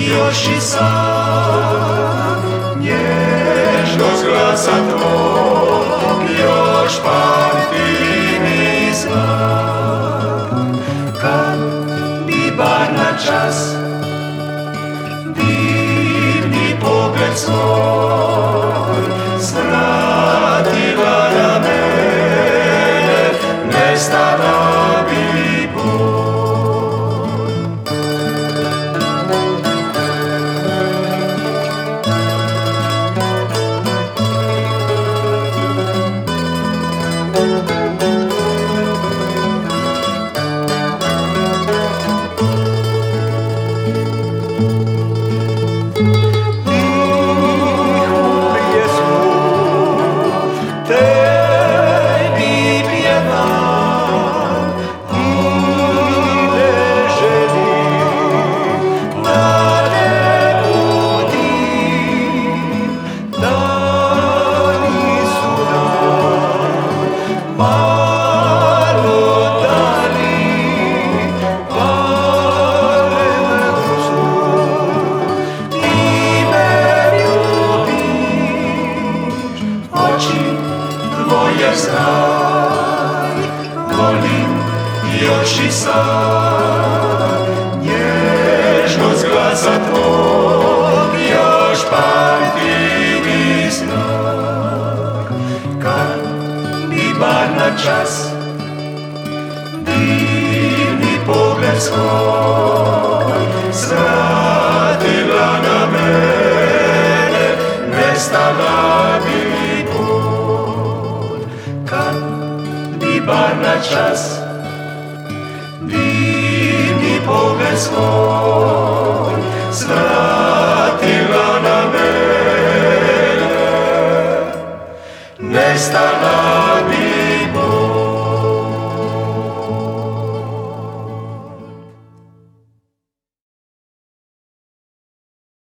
još i sad, nježnost glasa tvog još pamtim i znam. Kad bi bar na čas divni pogled svoj svratila na mene, nestala bi bol. Tvoje znaj, volim još i sad, nježnost glasa tvog još pamtim i znam. Kad bi bar na čas divni pogled svoj svratila na mene, nestala bi bar na čas divni pogled svoj svratila na mene, nestala